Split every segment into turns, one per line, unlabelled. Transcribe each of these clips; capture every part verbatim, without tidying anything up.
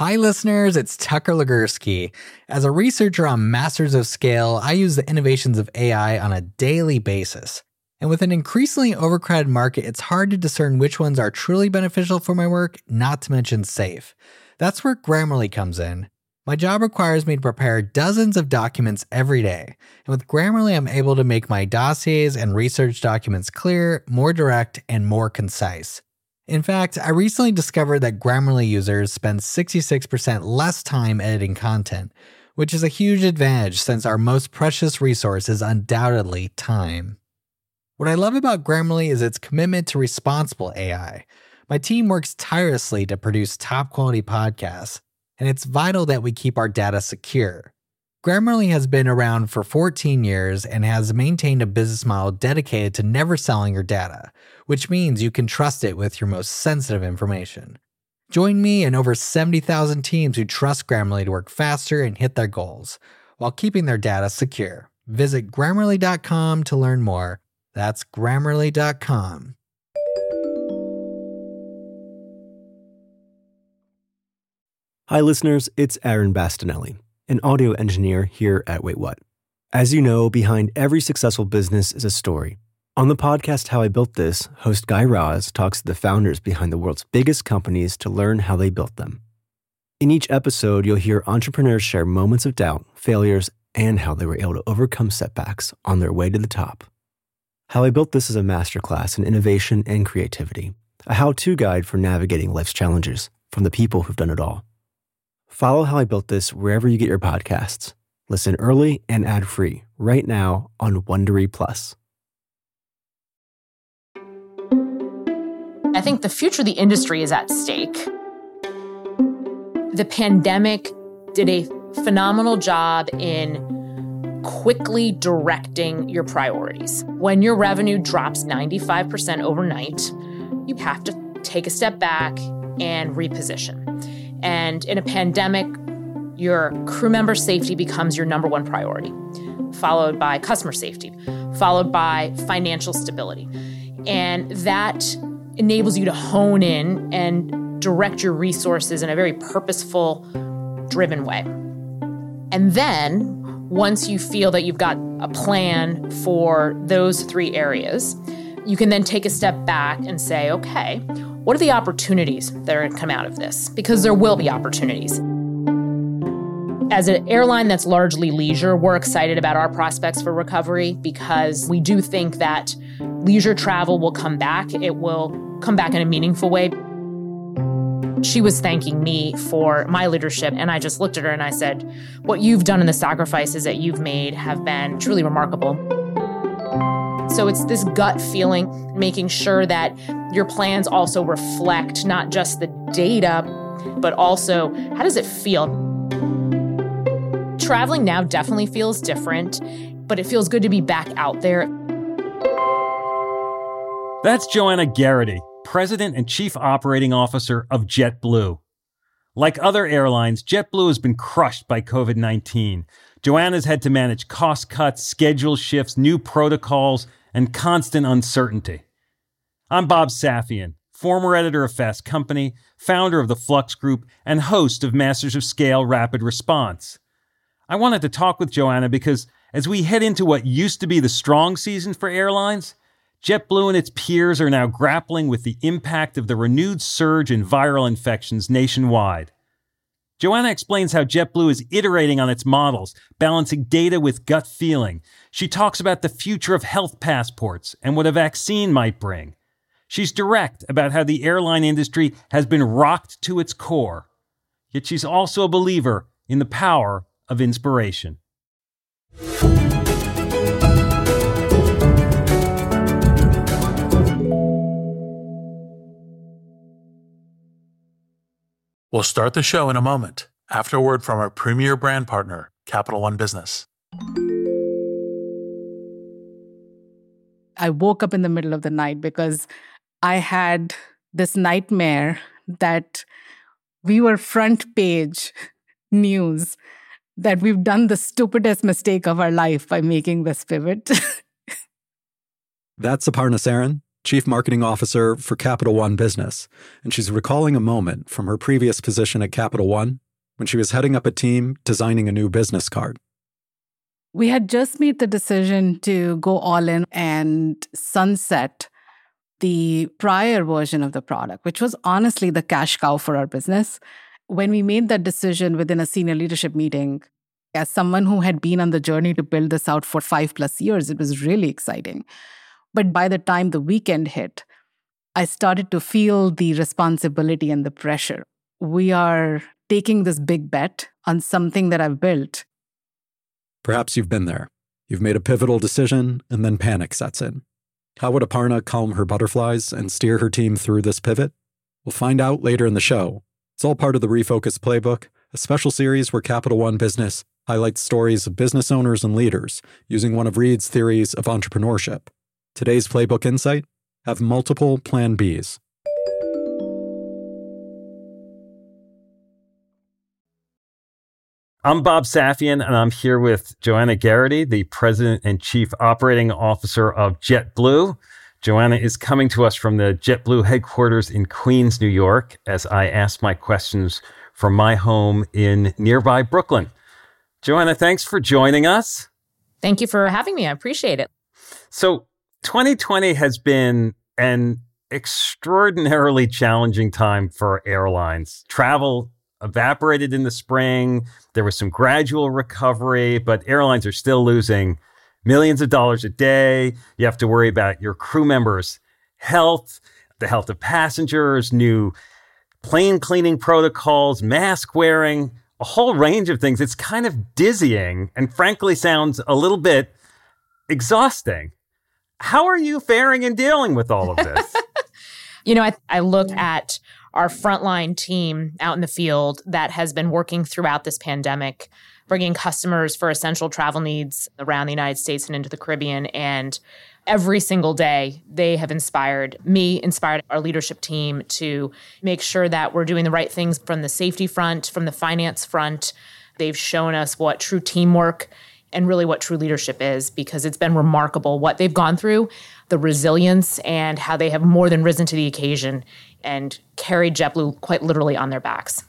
Hi listeners, it's Tucker Legursky. As a researcher on Masters of Scale, I use the innovations of A I on a daily basis. And with an increasingly overcrowded market, it's hard to discern which ones are truly beneficial for my work, not to mention safe. That's where Grammarly comes in. My job requires me to prepare dozens of documents every day. And with Grammarly, I'm able to make my dossiers and research documents clear, more direct, and more concise. In fact, I recently discovered that Grammarly users spend sixty-six percent less time editing content, which is a huge advantage since our most precious resource is undoubtedly time. What I love about Grammarly is its commitment to responsible A I. My team works tirelessly to produce top-quality podcasts, and it's vital that we keep our data secure. Grammarly has been around for fourteen years and has maintained a business model dedicated to never selling your data, which means you can trust it with your most sensitive information. Join me and over seventy thousand teams who trust Grammarly to work faster and hit their goals, while keeping their data secure. Visit Grammarly dot com to learn more. That's Grammarly dot com.
Hi listeners, it's Aaron Bastinelli, an audio engineer here at Wait What. As you know, behind every successful business is a story. On the podcast How I Built This, host Guy Raz talks to the founders behind the world's biggest companies to learn how they built them. In each episode, you'll hear entrepreneurs share moments of doubt, failures, and how they were able to overcome setbacks on their way to the top. How I Built This is a masterclass in innovation and creativity, a how-to guide for navigating life's challenges from the people who've done it all. Follow How I Built This wherever you get your podcasts. Listen early and ad-free right now on Wondery Plus.
I think the future of the industry is at stake. The pandemic did a phenomenal job in quickly directing your priorities. When your revenue drops ninety-five percent overnight, you have to take a step back and reposition. And in a pandemic, your crew member safety becomes your number one priority, followed by customer safety, followed by financial stability. And that enables you to hone in and direct your resources in a very purposeful, driven way. And then, once you feel that you've got a plan for those three areas, you can then take a step back and say, okay, what are the opportunities that are going to come out of this? Because there will be opportunities. As an airline that's largely leisure, we're excited about our prospects for recovery because we do think that leisure travel will come back. It will come back in a meaningful way. She was thanking me for my leadership, and I just looked at her and I said, what you've done and the sacrifices that you've made have been truly remarkable. So it's this gut feeling, making sure that your plans also reflect not just the data, but also how does it feel? Traveling now definitely feels different, but it feels good to be back out there.
That's Joanna Geraghty, President and Chief Operating Officer of JetBlue. Like other airlines, JetBlue has been crushed by covid nineteen. Joanna's had to manage cost cuts, schedule shifts, new protocols, and constant uncertainty. I'm Bob Safian, former editor of Fast Company, founder of the Flux Group, and host of Masters of Scale Rapid Response. I wanted to talk with Joanna because as we head into what used to be the strong season for airlines, JetBlue and its peers are now grappling with the impact of the renewed surge in viral infections nationwide. Joanna explains how JetBlue is iterating on its models, balancing data with gut feeling. She talks about the future of health passports and what a vaccine might bring. She's direct about how the airline industry has been rocked to its core. Yet she's also a believer in the power of inspiration.
We'll start the show in a moment, after a word from our premier brand partner, Capital One Business.
I woke up in the middle of the night because I had this nightmare that we were front page news, that we've done the stupidest mistake of our life by making this pivot.
That's Aparna Saran, Chief Marketing Officer for Capital One Business, and she's recalling a moment from her previous position at Capital One when she was heading up a team designing a new business card.
We had just made the decision to go all in and sunset the prior version of the product, which was honestly the cash cow for our business. When we made that decision within a senior leadership meeting, as someone who had been on the journey to build this out for five plus years, it was really exciting. But by the time the weekend hit, I started to feel the responsibility and the pressure. We are taking this big bet on something that I've built.
Perhaps you've been there. You've made a pivotal decision, and then panic sets in. How would Aparna calm her butterflies and steer her team through this pivot? We'll find out later in the show. It's all part of the Refocus Playbook, a special series where Capital One Business highlights stories of business owners and leaders using one of Reid's theories of entrepreneurship. Today's Playbook Insight: have multiple Plan Bs.
I'm Bob Safian, and I'm here with Joanna Geraghty, the President and Chief Operating Officer of JetBlue. Joanna is coming to us from the JetBlue headquarters in Queens, New York, as I ask my questions from my home in nearby Brooklyn. Joanna, thanks for joining us.
Thank you for having me. I appreciate it.
So twenty twenty has been an extraordinarily challenging time for airlines. Travel evaporated in the spring. There was some gradual recovery, but airlines are still losing millions of dollars a day. You have to worry about your crew members' health, the health of passengers, new plane cleaning protocols, mask wearing, a whole range of things. It's kind of dizzying and frankly sounds a little bit exhausting. How are you faring and dealing with all of this?
You know, I, I look at our frontline team out in the field that has been working throughout this pandemic, bringing customers for essential travel needs around the United States and into the Caribbean. And every single day, they have inspired me, inspired our leadership team to make sure that we're doing the right things from the safety front, from the finance front. They've shown us what true teamwork and really what true leadership is, because it's been remarkable what they've gone through, the resilience, and how they have more than risen to the occasion and carried JetBlue quite literally on their backs.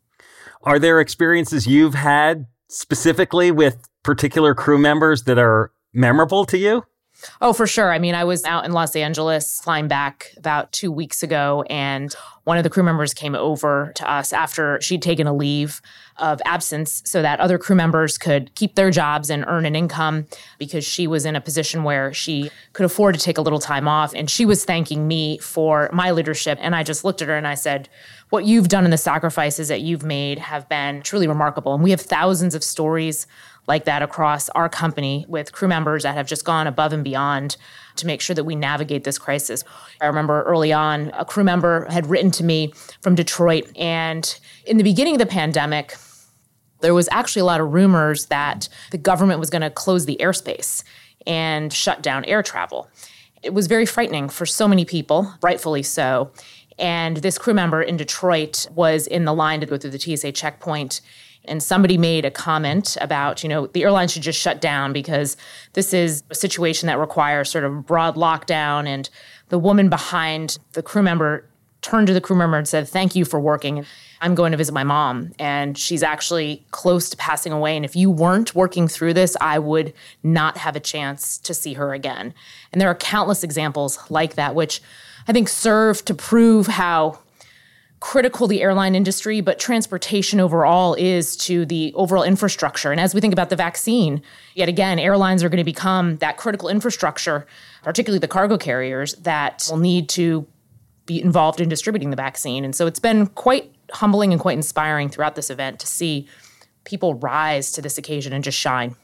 Are there experiences you've had specifically with particular crew members that are memorable to you?
Oh, for sure. I mean, I was out in Los Angeles flying back about two weeks ago, and one of the crew members came over to us after she'd taken a leave of absence so that other crew members could keep their jobs and earn an income, because she was in a position where she could afford to take a little time off. And she was thanking me for my leadership. And I just looked at her and I said, what you've done and the sacrifices that you've made have been truly remarkable. And we have thousands of stories like that across our company with crew members that have just gone above and beyond to make sure that we navigate this crisis. I remember early on, a crew member had written to me from Detroit, and in the beginning of the pandemic, there was actually a lot of rumors that the government was going to close the airspace and shut down air travel. It was very frightening for so many people, rightfully so. And this crew member in Detroit was in the line to go through the T S A checkpoint, and somebody made a comment about, you know, the airline should just shut down because this is a situation that requires sort of broad lockdown. And the woman behind the crew member turned to the crew member and said, thank you for working. I'm going to visit my mom, and she's actually close to passing away. And if you weren't working through this, I would not have a chance to see her again. And there are countless examples like that, which I think serve to prove how critical the airline industry, but transportation overall is to the overall infrastructure. And as we think about the vaccine, yet again, airlines are going to become that critical infrastructure, particularly the cargo carriers, that will need to be involved in distributing the vaccine. And so it's been quite humbling and quite inspiring throughout this event to see people rise to this occasion and just shine.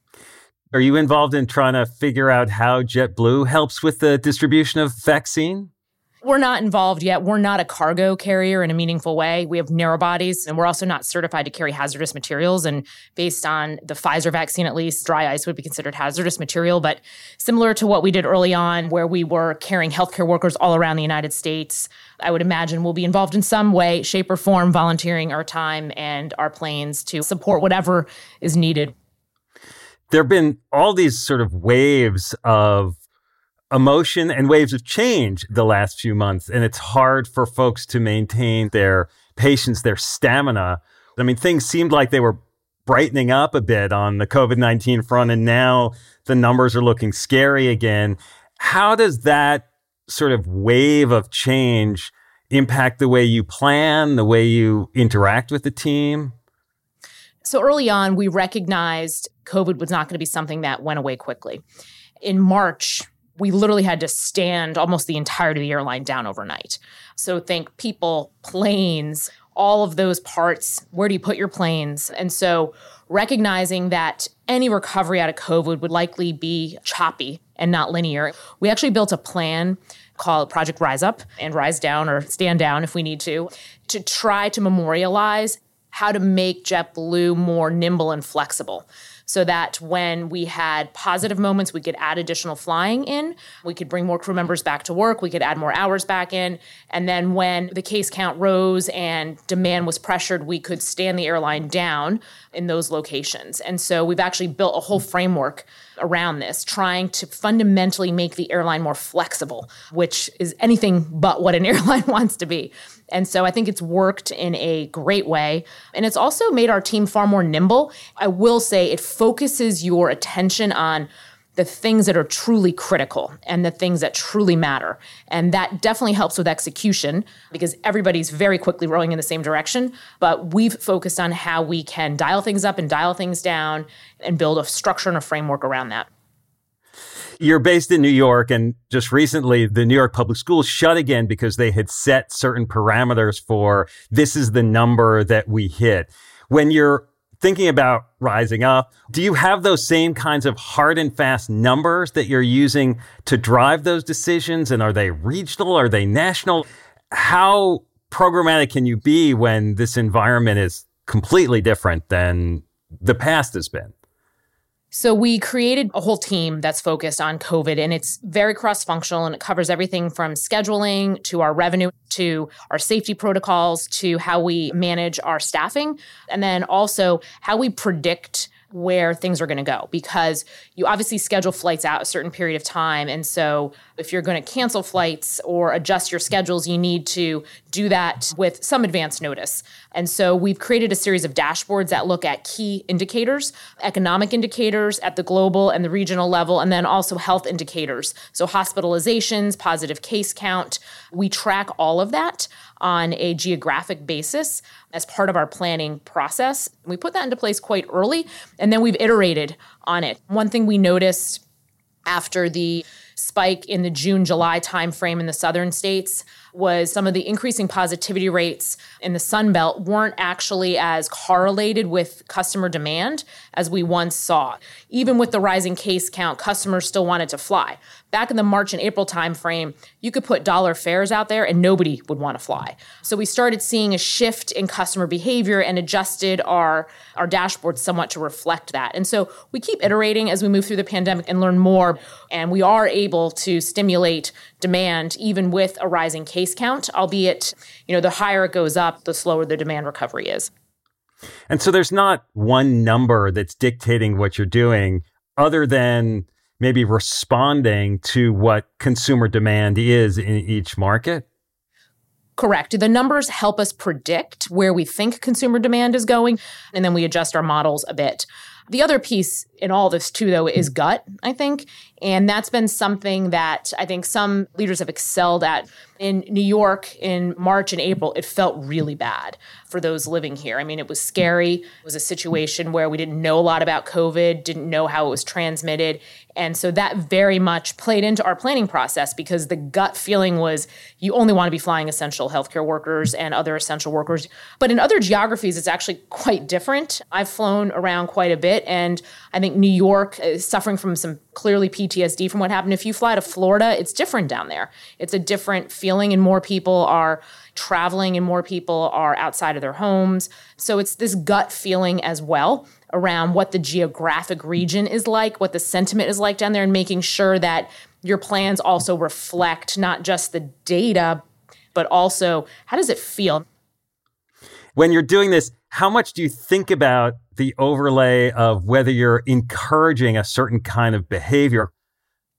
Are you involved in trying to figure out how JetBlue helps with the distribution of vaccine?
We're not involved yet. We're not a cargo carrier in a meaningful way. We have narrow bodies, and we're also not certified to carry hazardous materials. And based on the Pfizer vaccine, at least, dry ice would be considered hazardous material. But similar to what we did early on, where we were carrying healthcare workers all around the United States, I would imagine we'll be involved in some way, shape, or form, volunteering our time and our planes to support whatever is needed.
There have been all these sort of waves of emotion and waves of change the last few months, and it's hard for folks to maintain their patience, their stamina. I mean, things seemed like they were brightening up a bit on the COVID nineteen front, and now the numbers are looking scary again. How does that sort of wave of change impact the way you plan, the way you interact with the team?
So early on, we recognized COVID was not going to be something that went away quickly. In March, we literally had to stand almost the entirety of the airline down overnight. So think people, planes, all of those parts. Where do you put your planes? And so recognizing that any recovery out of COVID would likely be choppy and not linear, we actually built a plan called Project Rise Up and Rise Down, or Stand Down if we need to, to try to memorialize how to make JetBlue more nimble and flexible, so that when we had positive moments, we could add additional flying in, we could bring more crew members back to work, we could add more hours back in, and then when the case count rose and demand was pressured, we could stand the airline down in those locations. And so we've actually built a whole framework around this, trying to fundamentally make the airline more flexible, which is anything but what an airline wants to be. And so I think it's worked in a great way. And it's also made our team far more nimble. I will say it focuses your attention on the things that are truly critical and the things that truly matter. And that definitely helps with execution because everybody's very quickly rowing in the same direction. But we've focused on how we can dial things up and dial things down and build a structure and a framework around that.
You're based in New York, and just recently the New York Public Schools shut again because they had set certain parameters for this is the number that we hit. When you're thinking about rising up, do you have those same kinds of hard and fast numbers that you're using to drive those decisions? And are they regional? Are they national? How programmatic can you be when this environment is completely different than the past has been?
So we created a whole team that's focused on COVID, and it's very cross-functional, and it covers everything from scheduling to our revenue to our safety protocols to how we manage our staffing, and then also how we predict where things are going to go, because you obviously schedule flights out a certain period of time. And so if you're going to cancel flights or adjust your schedules, you need to do that with some advance notice. And so we've created a series of dashboards that look at key indicators, economic indicators at the global and the regional level, and then also health indicators. So hospitalizations, positive case count. We track all of that on a geographic basis as part of our planning process. We put that into place quite early, and then we've iterated on it. One thing we noticed after the spike in the June, July timeframe in the southern states was some of the increasing positivity rates in the Sun Belt weren't actually as correlated with customer demand as we once saw. Even with the rising case count, customers still wanted to fly. Back in the March and April timeframe, you could put dollar fares out there and nobody would want to fly. So we started seeing a shift in customer behavior and adjusted our, our dashboard somewhat to reflect that. And so we keep iterating as we move through the pandemic and learn more. And we are able to stimulate demand even with a rising case count, albeit, you know, the higher it goes up, the slower the demand recovery is.
And so there's not one number that's dictating what you're doing other than maybe responding to what consumer demand is in each market?
Correct. The numbers help us predict where we think consumer demand is going, and then we adjust our models a bit. The other piece in all this, too, though, is gut, I think. And that's been something that I think some leaders have excelled at. In New York in March and April, it felt really bad for those living here. I mean, it was scary. It was a situation where we didn't know a lot about COVID, didn't know how it was transmitted. And so that very much played into our planning process because the gut feeling was you only want to be flying essential healthcare workers and other essential workers. But in other geographies, it's actually quite different. I've flown around quite a bit, and I think New York is suffering from some clearly P T S D from what happened. If you fly to Florida, it's different down there. It's a different feeling, and more people are traveling and more people are outside of their homes. So it's this gut feeling as well around what the geographic region is like, what the sentiment is like down there, and making sure that your plans also reflect not just the data, but also how does it feel?
When you're doing this, how much do you think about the overlay of whether you're encouraging a certain kind of behavior?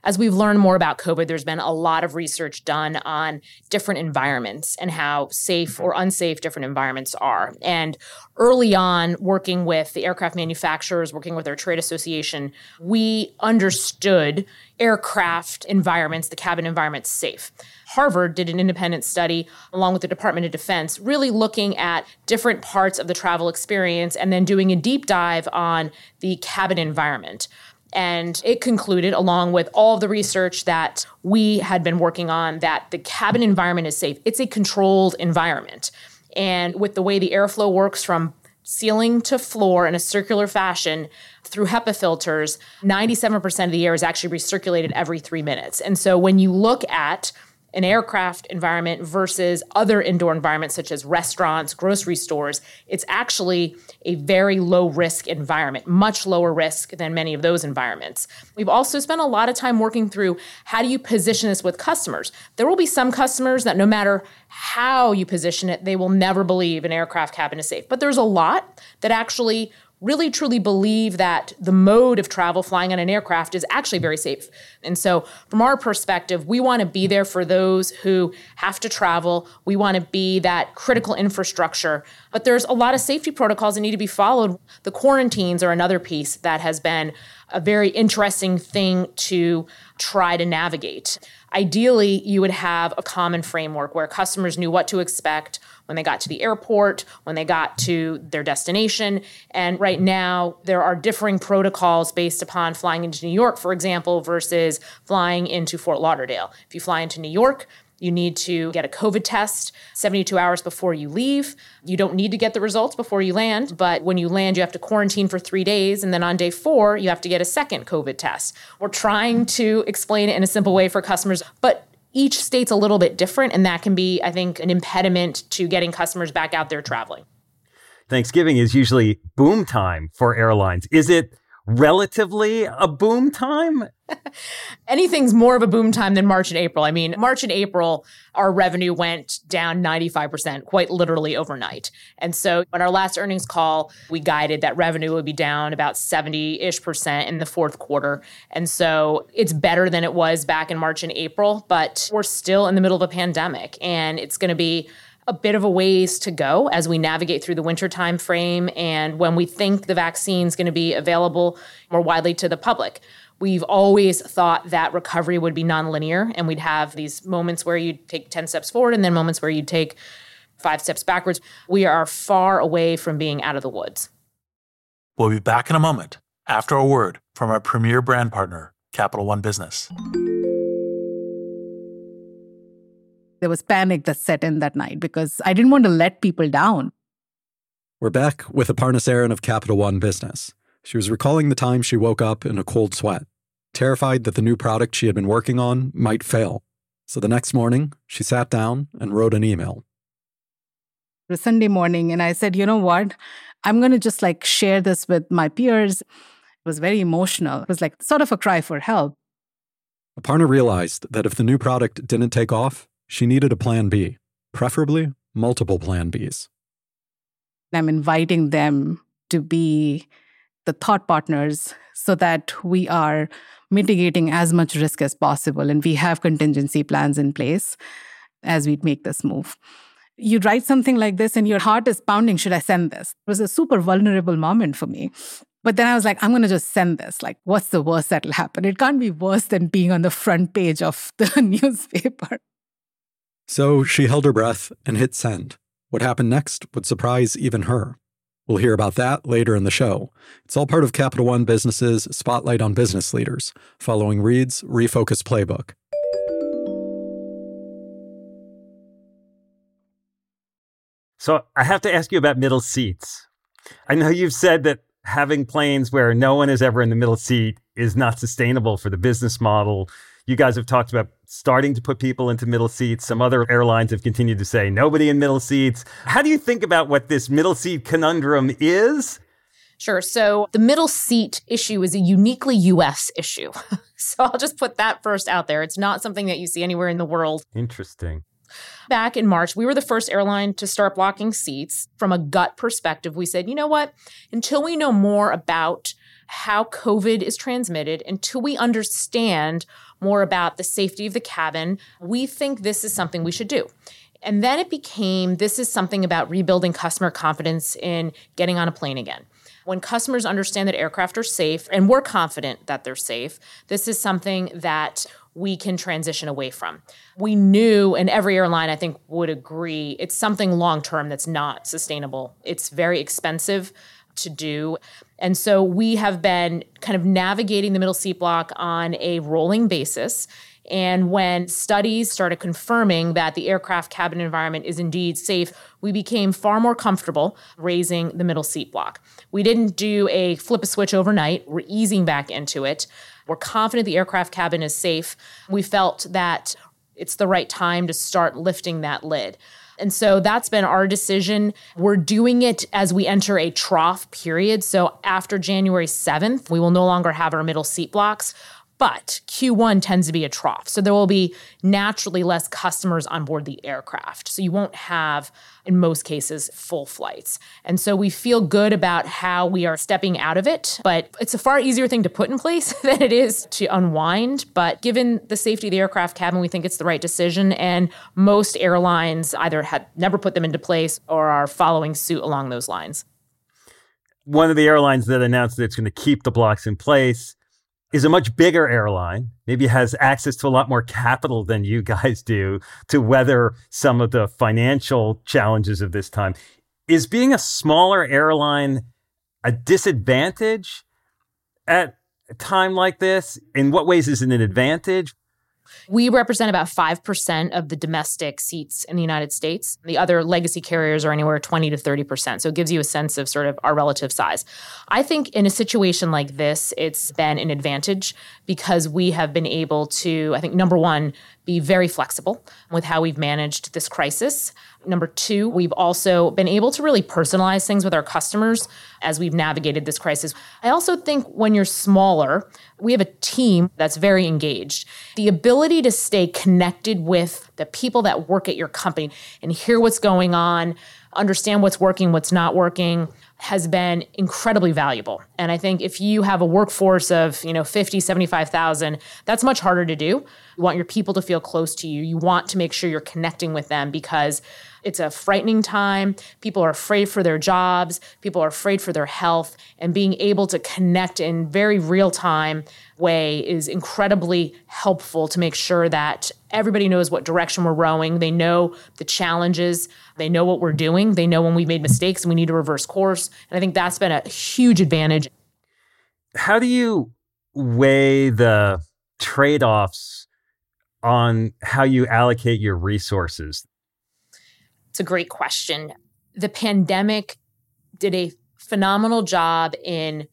As we've learned more about COVID, there's been a lot of research done on different environments and how safe or unsafe different environments are. And early on, working with the aircraft manufacturers, working with our trade association, we understood aircraft environments, the cabin environments safe. Harvard did an independent study along with the Department of Defense, really looking at different parts of the travel experience and then doing a deep dive on the cabin environment. And it concluded, along with all of the research that we had been working on, that the cabin environment is safe. It's a controlled environment. And with the way the airflow works from ceiling to floor in a circular fashion through HEPA filters, ninety-seven percent of the air is actually recirculated every three minutes. And so when you look at an aircraft environment versus other indoor environments such as restaurants, grocery stores, it's actually a very low risk environment, much lower risk than many of those environments. We've also spent a lot of time working through how do you position this with customers. There will be some customers that no matter how you position it, they will never believe an aircraft cabin is safe. But there's a lot that actually really truly believe that the mode of travel, flying on an aircraft, is actually very safe. And so from our perspective, we want to be there for those who have to travel. We want to be that critical infrastructure. But there's a lot of safety protocols that need to be followed. The quarantines are another piece that has been a very interesting thing to try to navigate. Ideally, you would have a common framework where customers knew what to expect when they got to the airport, when they got to their destination. And right now, there are differing protocols based upon flying into New York, for example, versus flying into Fort Lauderdale. If you fly into New York, you need to get a COVID test seventy-two hours before you leave. You don't need to get the results before you land, but when you land, you have to quarantine for three days. And then on day four, you have to get a second COVID test. We're trying to explain it in a simple way for customers, but each state's a little bit different, and that can be, I think, an impediment to getting customers back out there traveling.
Thanksgiving is usually boom time for airlines. Is it relatively a boom time?
Anything's more of a boom time than March and April. I mean, March and April, our revenue went down ninety-five percent, quite literally overnight. And so on our last earnings call, we guided that revenue would be down about seventy-ish percent in the fourth quarter. And so it's better than it was back in March and April, but we're still in the middle of a pandemic, and it's going to be a bit of a ways to go as we navigate through the winter time frame and when we think the vaccine is going to be available more widely to the public. We've always thought that recovery would be nonlinear, and we'd have these moments where you'd take ten steps forward and then moments where you'd take five steps backwards. We are far away from being out of the woods.
We'll be back in a moment after a word from our premier brand partner, Capital One Business.
There was panic that set in that night because I didn't want to let people down.
We're back with Aparna Saran of Capital One Business. She was recalling the time she woke up in a cold sweat, terrified that the new product she had been working on might fail. So the next morning, she sat down and wrote an email.
It was Sunday morning, and I said, you know what? I'm going to just like share this with my peers. It was very emotional. It was like sort of a cry for help.
Aparna realized that if the new product didn't take off, she needed a plan B, preferably multiple plan Bs.
I'm inviting them to be the thought partners so that we are mitigating as much risk as possible and we have contingency plans in place as we make this move. You write something like this and your heart is pounding, should I send this? It was a super vulnerable moment for me. But then I was like, I'm going to just send this. Like, what's the worst that'll happen? It can't be worse than being on the front page of the newspaper.
So she held her breath and hit send. What happened next would surprise even her. We'll hear about that later in the show. It's all part of Capital One Business's Spotlight on Business Leaders, following Reed's Refocus Playbook.
So I have to ask you about middle seats. I know you've said that having planes where no one is ever in the middle seat is not sustainable for the business model. You guys have talked about starting to put people into middle seats. Some other airlines have continued to say nobody in middle seats. How do you think about what this middle seat conundrum is?
Sure. So the middle seat issue is a uniquely U S issue. So I'll just put that first out there. It's not something that you see anywhere in the world.
Interesting.
Back in March, we were the first airline to start blocking seats. From a gut perspective, we said, you know what? Until we know more about how COVID is transmitted, until we understand more about the safety of the cabin, we think this is something we should do. And then it became, this is something about rebuilding customer confidence in getting on a plane again. When customers understand that aircraft are safe, and we're confident that they're safe, this is something that we can transition away from. We knew, and every airline I think would agree, it's something long-term that's not sustainable. It's very expensive to do. And so we have been kind of navigating the middle seat block on a rolling basis. And when studies started confirming that the aircraft cabin environment is indeed safe, we became far more comfortable raising the middle seat block. We didn't do a flip a switch overnight. We're easing back into it. We're confident the aircraft cabin is safe. We felt that it's the right time to start lifting that lid. And so that's been our decision. We're doing it as we enter a trough period. So after January seventh, we will no longer have our middle seat blocks. But Q one tends to be a trough. So there will be naturally less customers on board the aircraft. So you won't have, in most cases, full flights. And so we feel good about how we are stepping out of it. But it's a far easier thing to put in place than it is to unwind. But given the safety of the aircraft cabin, we think it's the right decision. And most airlines either had never put them into place or are following suit along those lines.
One of the airlines that announced that it's going to keep the blocks in place is a much bigger airline, maybe has access to a lot more capital than you guys do to weather some of the financial challenges of this time. Is being a smaller airline a disadvantage at a time like this? In what ways is it an advantage?
We represent about five percent of the domestic seats in the United States. The other legacy carriers are anywhere twenty to thirty percent. So it gives you a sense of sort of our relative size. I think in a situation like this, it's been an advantage because we have been able to, I think, number one, be very flexible with how we've managed this crisis. Number two, we've also been able to really personalize things with our customers as we've navigated this crisis. I also think when you're smaller, we have a team that's very engaged. The ability to stay connected with the people that work at your company and hear what's going on, understand what's working, what's not working, has been incredibly valuable. And I think if you have a workforce of, you know, fifty, seventy-five thousand, that's much harder to do. You want your people to feel close to you. You want to make sure you're connecting with them because it's a frightening time. People are afraid for their jobs. People are afraid for their health. And being able to connect in very real-time way is incredibly helpful to make sure that everybody knows what direction we're rowing. They know the challenges. They know what we're doing. They know when we've made mistakes and we need to reverse course. And I think that's been a huge advantage.
How do you weigh the trade-offs on how you allocate your resources?
It's a great question. The pandemic did a phenomenal job in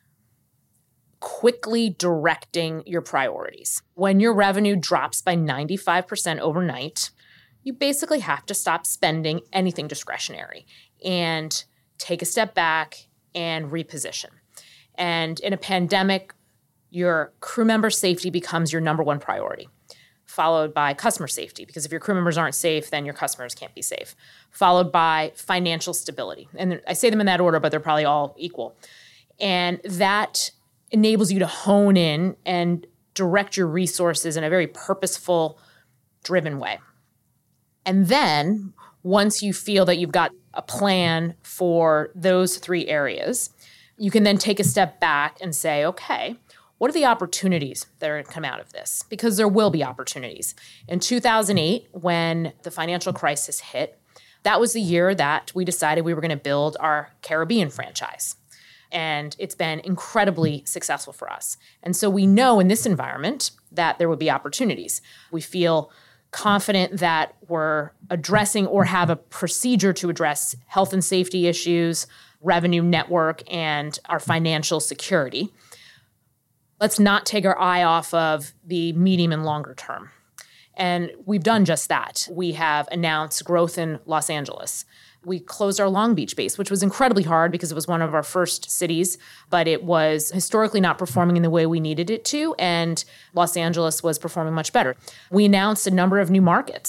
quickly directing your priorities. When your revenue drops by ninety-five percent overnight, you basically have to stop spending anything discretionary and take a step back and reposition. And in a pandemic, your crew member safety becomes your number one priority, followed by customer safety, because if your crew members aren't safe, then your customers can't be safe, followed by financial stability. And I say them in that order, but they're probably all equal. And that enables you to hone in and direct your resources in a very purposeful, driven way. And then once you feel that you've got a plan for those three areas, you can then take a step back and say, okay, what are the opportunities that are going to come out of this? Because there will be opportunities. In two thousand eight, when the financial crisis hit, that was the year that we decided we were going to build our Caribbean franchise. And it's been incredibly successful for us. And so we know in this environment that there would be opportunities. We feel confident that we're addressing or have a procedure to address health and safety issues, revenue network, and our financial security. Let's not take our eye off of the medium and longer term. And we've done just that. We have announced growth in Los Angeles. We closed our Long Beach base, which was incredibly hard because it was one of our first cities, but it was historically not performing in the way we needed it to, and Los Angeles was performing much better. We announced a number of new markets.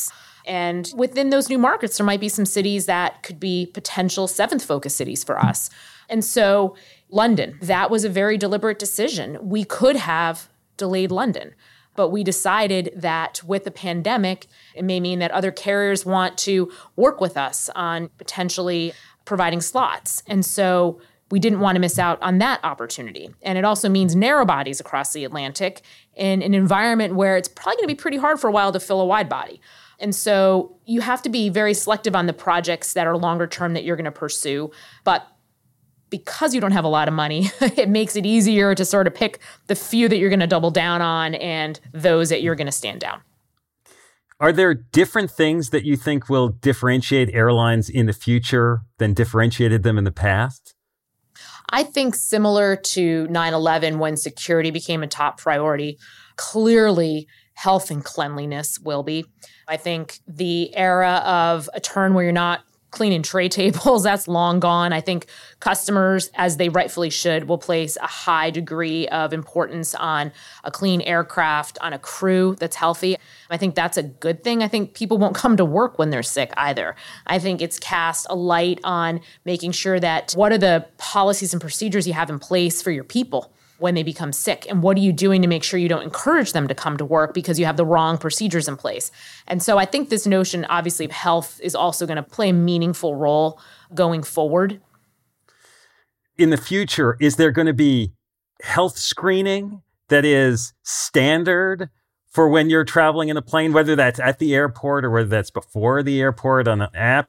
And within those new markets, there might be some cities that could be potential seventh focus cities for us. And so London, that was a very deliberate decision. We could have delayed London, but we decided that with the pandemic, it may mean that other carriers want to work with us on potentially providing slots. And so we didn't want to miss out on that opportunity. And it also means narrow bodies across the Atlantic in an environment where it's probably going to be pretty hard for a while to fill a wide body. And so you have to be very selective on the projects that are longer term that you're going to pursue. But because you don't have a lot of money, it makes it easier to sort of pick the few that you're going to double down on and those that you're going to stand down.
Are there different things that you think will differentiate airlines in the future than differentiated them in the past?
I think similar to nine eleven, when security became a top priority, clearly health and cleanliness will be. I think the era of a turn where you're not cleaning tray tables, that's long gone. I think customers, as they rightfully should, will place a high degree of importance on a clean aircraft, on a crew that's healthy. I think that's a good thing. I think people won't come to work when they're sick either. I think it's cast a light on making sure that what are the policies and procedures you have in place for your people when they become sick? And what are you doing to make sure you don't encourage them to come to work because you have the wrong procedures in place? And so I think this notion, obviously, of health is also going to play a meaningful role going forward.
In the future, is there going to be health screening that is standard for when you're traveling in a plane, whether that's at the airport or whether that's before the airport on an app?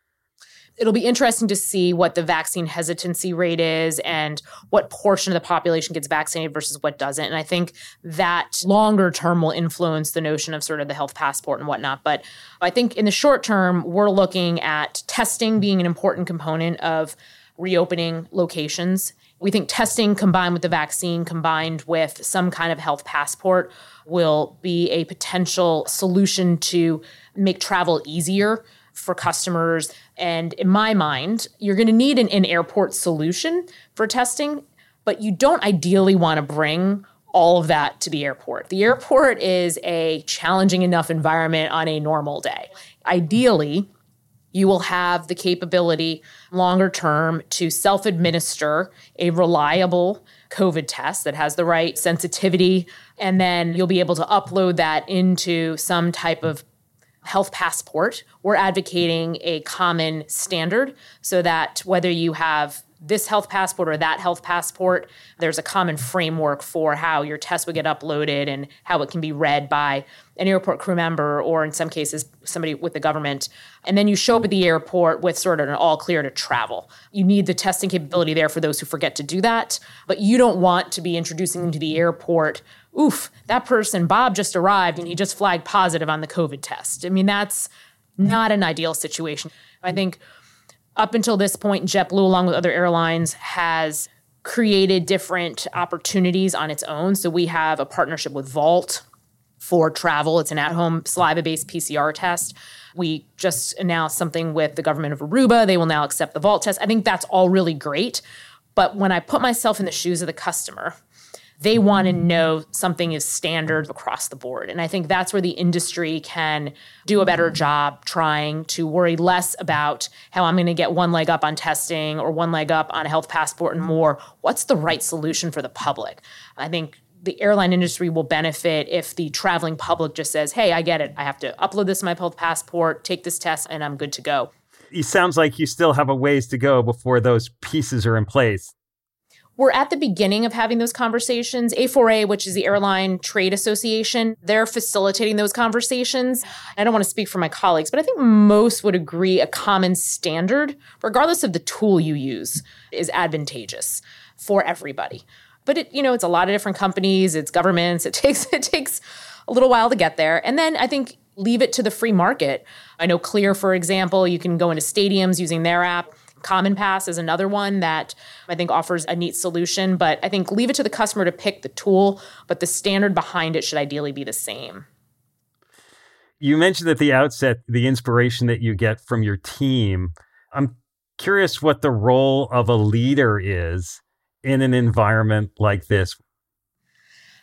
It'll be interesting to see what the vaccine hesitancy rate is and what portion of the population gets vaccinated versus what doesn't. And I think that longer term will influence the notion of sort of the health passport and whatnot. But I think in the short term, we're looking at testing being an important component of reopening locations. We think testing combined with the vaccine, combined with some kind of health passport, will be a potential solution to make travel easier for customers. And in my mind, you're going to need an in-airport solution for testing, but you don't ideally want to bring all of that to the airport. The airport is a challenging enough environment on a normal day. Ideally, you will have the capability longer term to self-administer a reliable COVID test that has the right sensitivity, and then you'll be able to upload that into some type of health passport. We're advocating a common standard so that whether you have this health passport or that health passport, there's a common framework for how your test would get uploaded and how it can be read by an airport crew member or in some cases, somebody with the government. And then you show up at the airport with sort of an all clear to travel. You need the testing capability there for those who forget to do that, but you don't want to be introducing them to the airport. Oof, that person, Bob, just arrived and he just flagged positive on the COVID test. I mean, that's not an ideal situation. I think up until this point, JetBlue, along with other airlines, has created different opportunities on its own. So we have a partnership with Vault for travel. It's an at-home saliva-based P C R test. We just announced something with the government of Aruba. They will now accept the Vault test. I think that's all really great. But when I put myself in the shoes of the customer, they want to know something is standard across the board. And I think that's where the industry can do a better job trying to worry less about how I'm going to get one leg up on testing or one leg up on a health passport and more. What's the right solution for the public? I think the airline industry will benefit if the traveling public just says, hey, I get it. I have to upload this to my health passport, take this test, and I'm good to go.
It sounds like you still have a ways to go before those pieces are in place.
We're at the beginning of having those conversations. A four A, which is the Airline Trade Association, they're facilitating those conversations. I don't want to speak for my colleagues, but I think most would agree a common standard, regardless of the tool you use, is advantageous for everybody. But it, you know, it's a lot of different companies, it's governments, it takes it takes a little while to get there. And then I think leave it to the free market. I know Clear, for example, you can go into stadiums using their app. Common Pass is another one that I think offers a neat solution, but I think leave it to the customer to pick the tool, but the standard behind it should ideally be the same.
You mentioned at the outset the inspiration that you get from your team. I'm curious what the role of a leader is in an environment like this.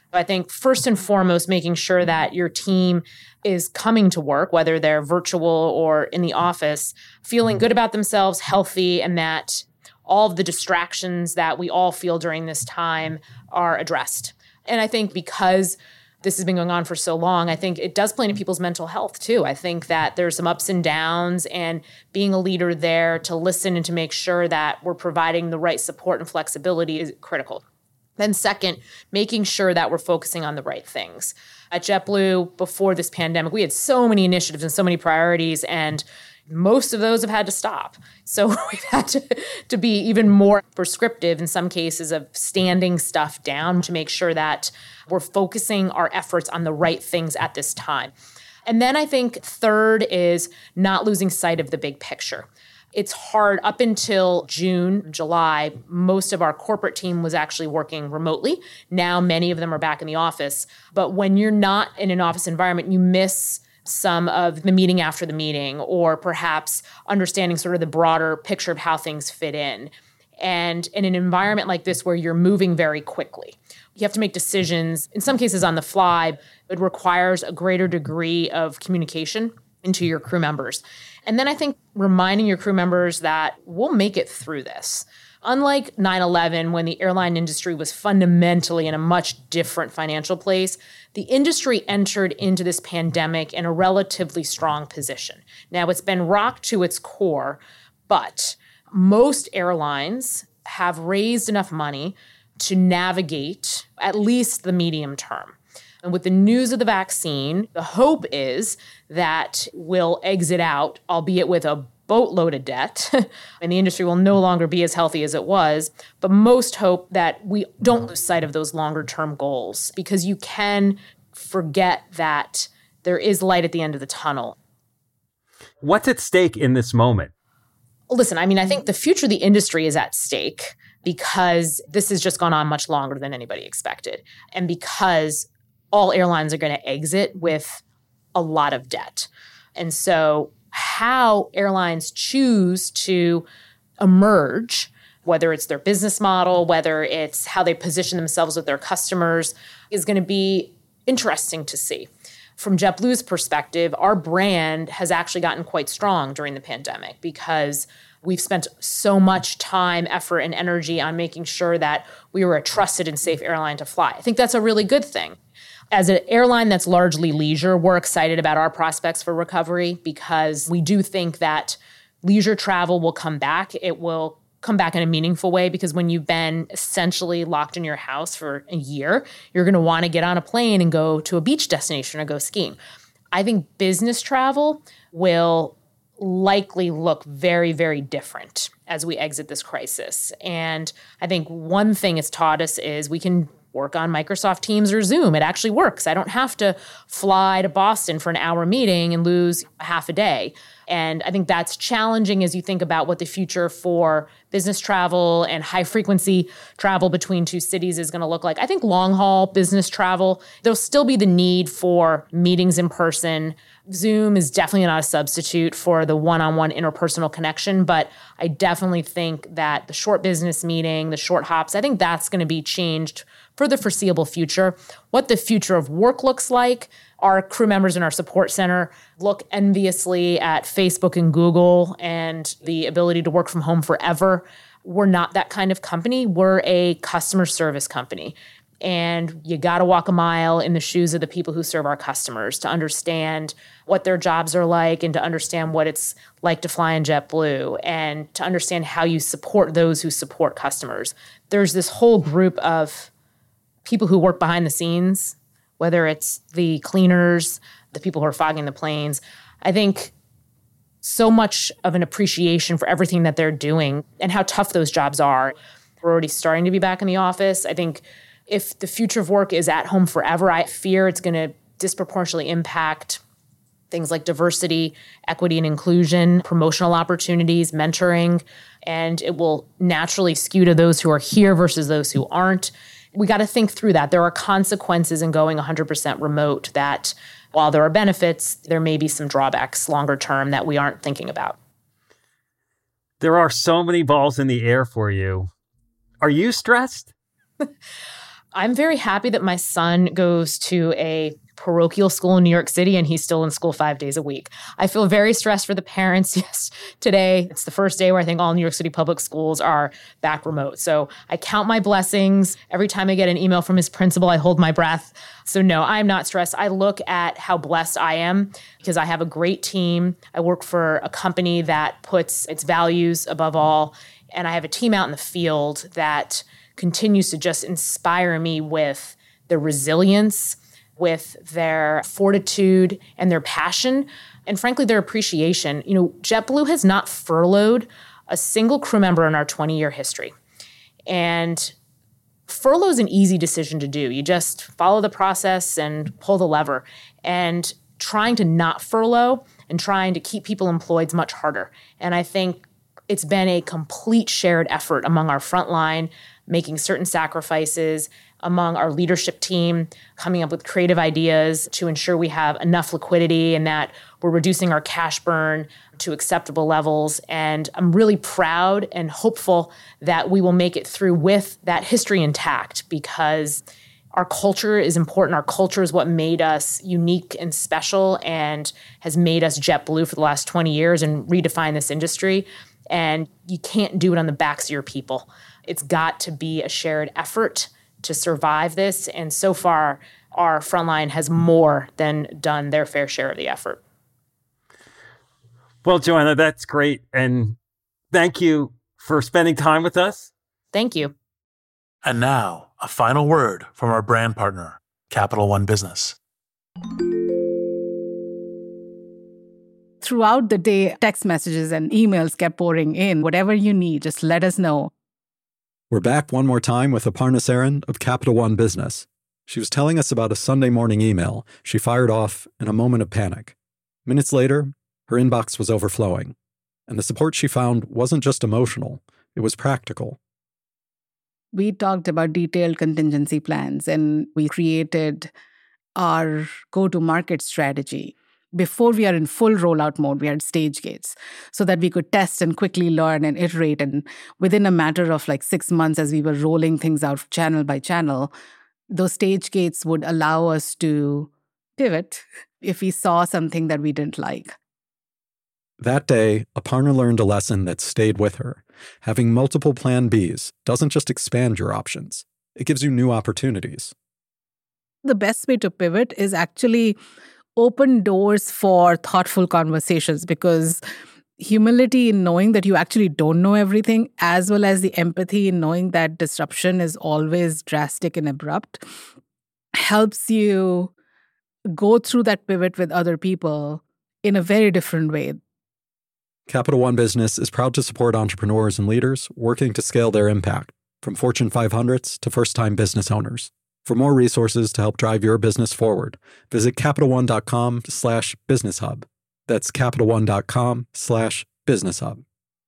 I think first and foremost, making sure that your team is coming to work, whether they're virtual or in the office, feeling good about themselves, healthy, and that all of the distractions that we all feel during this time are addressed. And I think because this has been going on for so long, I think it does play into people's mental health too. I think that there's some ups and downs, and being a leader there to listen and to make sure that we're providing the right support and flexibility is critical. Then second, making sure that we're focusing on the right things. At JetBlue, before this pandemic, we had so many initiatives and so many priorities, and most of those have had to stop. So we've had to, to be even more prescriptive in some cases of standing stuff down to make sure that we're focusing our efforts on the right things at this time. And then I think third is not losing sight of the big picture. It's hard. Up until June, July, most of our corporate team was actually working remotely. Now many of them are back in the office. But when you're not in an office environment, you miss some of the meeting after the meeting, or perhaps understanding sort of the broader picture of how things fit in. And in an environment like this where you're moving very quickly, you have to make decisions, in some cases on the fly. It requires a greater degree of communication into your crew members. And then I think reminding your crew members that we'll make it through this. Unlike nine eleven, when the airline industry was fundamentally in a much different financial place, the industry entered into this pandemic in a relatively strong position. Now, it's been rocked to its core, but most airlines have raised enough money to navigate at least the medium term. And with the news of the vaccine, the hope is that we'll exit out, albeit with a boatload of debt, and the industry will no longer be as healthy as it was. But most hope that we don't lose sight of those longer term goals, because you can forget that there is light at the end of the tunnel.
What's at stake in this moment?
Listen, I mean, I think the future of the industry is at stake because this has just gone on much longer than anybody expected. And because all airlines are going to exit with a lot of debt. And so how airlines choose to emerge, whether it's their business model, whether it's how they position themselves with their customers, is going to be interesting to see. From JetBlue's perspective, our brand has actually gotten quite strong during the pandemic because we've spent so much time, effort, and energy on making sure that we were a trusted and safe airline to fly. I think that's a really good thing. As an airline that's largely leisure, we're excited about our prospects for recovery because we do think that leisure travel will come back. It will come back in a meaningful way because when you've been essentially locked in your house for a year, you're going to want to get on a plane and go to a beach destination or go skiing. I think business travel will likely look very, very different as we exit this crisis. And I think one thing it's taught us is we can work on Microsoft Teams or Zoom. It actually works. I don't have to fly to Boston for an hour meeting and lose half a day. And I think that's challenging as you think about what the future for business travel and high frequency travel between two cities is going to look like. I think long haul business travel, there'll still be the need for meetings in person. Zoom is definitely not a substitute for the one-on-one interpersonal connection, but I definitely think that the short business meeting, the short hops, I think that's going to be changed for the foreseeable future. What the future of work looks like, our crew members in our support center look enviously at Facebook and Google and the ability to work from home forever. We're not that kind of company. We're a customer service company. And you got to walk a mile in the shoes of the people who serve our customers to understand what their jobs are like and to understand what it's like to fly in JetBlue and to understand how you support those who support customers. There's this whole group of people who work behind the scenes, whether it's the cleaners, the people who are fogging the planes. I think so much of an appreciation for everything that they're doing and how tough those jobs are. We're already starting to be back in the office. I think if the future of work is at home forever, I fear it's going to disproportionately impact things like diversity, equity and inclusion, promotional opportunities, mentoring, and it will naturally skew to those who are here versus those who aren't. We got to think through that. There are consequences in going one hundred percent remote that while there are benefits, there may be some drawbacks longer term that we aren't thinking about.
There are so many balls in the air for you. Are you stressed?
I'm very happy that my son goes to a parochial school in New York City and he's still in school five days a week. I feel very stressed for the parents. Yes, today it's the first day where I think all New York City public schools are back remote. So I count my blessings. Every time I get an email from his principal, I hold my breath. So no, I'm not stressed. I look at how blessed I am because I have a great team. I work for a company that puts its values above all. And I have a team out in the field that continues to just inspire me with their resilience, with their fortitude and their passion, and frankly, their appreciation. You know, JetBlue has not furloughed a single crew member in our twenty-year history. And furlough is an easy decision to do. You just follow the process and pull the lever. And trying to not furlough and trying to keep people employed is much harder. And I think it's been a complete shared effort among our frontline, making certain sacrifices, among our leadership team, coming up with creative ideas to ensure we have enough liquidity and that we're reducing our cash burn to acceptable levels. And I'm really proud and hopeful that we will make it through with that history intact, because our culture is important. Our culture is what made us unique and special and has made us JetBlue for the last twenty years and redefined this industry. And you can't do it on the backs of your people. It's got to be a shared effort to survive this. And so far, our frontline has more than done their fair share of the effort.
Well, Joanna, that's great. And thank you for spending time with us.
Thank you.
And now, a final word from our brand partner, Capital One Business.
Throughout the day, text messages and emails kept pouring in. Whatever you need, just let us know.
We're back one more time with Aparna Saran of Capital One Business. She was telling us about a Sunday morning email she fired off in a moment of panic. Minutes later, her inbox was overflowing, and the support she found wasn't just emotional, it was practical.
We talked about detailed contingency plans, and we created our go-to-market strategy. Before we are in full rollout mode, we had stage gates so that we could test and quickly learn and iterate. And within a matter of like six months, as we were rolling things out channel by channel, those stage gates would allow us to pivot if we saw something that we didn't like.
That day, Aparna learned a lesson that stayed with her. Having multiple plan Bs doesn't just expand your options, it gives you new opportunities.
The best way to pivot is actually open doors for thoughtful conversations, because humility in knowing that you actually don't know everything, as well as the empathy in knowing that disruption is always drastic and abrupt, helps you go through that pivot with other people in a very different way.
Capital One Business is proud to support entrepreneurs and leaders working to scale their impact, from Fortune five hundreds to first-time business owners. For more resources to help drive your business forward, visit CapitalOne.com slash Business Hub. That's CapitalOne.com slash Business Hub.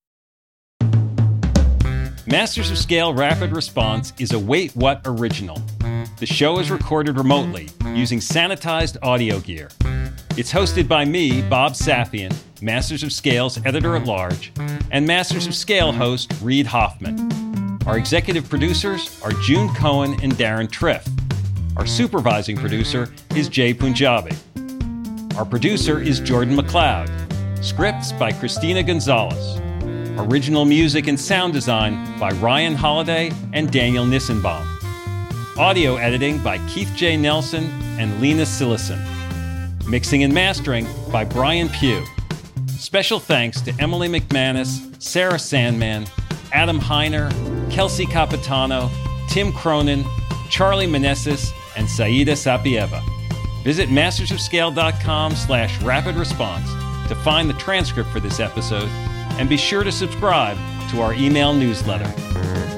Masters of Scale Rapid Response is a Wait What original. The show is recorded remotely using sanitized audio gear. It's hosted by me, Bob Safian, Masters of Scale's editor-at-large, and Masters of Scale host Reid Hoffman. Our executive producers are June Cohen and Darren Triff. Our supervising producer is Jay Punjabi. Our producer is Jordan McLeod. Scripts by Christina Gonzalez. Original music and sound design by Ryan Holiday and Daniel Nissenbaum. Audio editing by Keith J. Nelson and Lena Sillison. Mixing and mastering by Brian Pugh. Special thanks to Emily McManus, Sarah Sandman, Adam Heiner, Kelsey Capitano, Tim Cronin, Charlie Meneses, and Saida Sapieva. Visit mastersofscale.com slash rapid response to find the transcript for this episode, and be sure to subscribe to our email newsletter.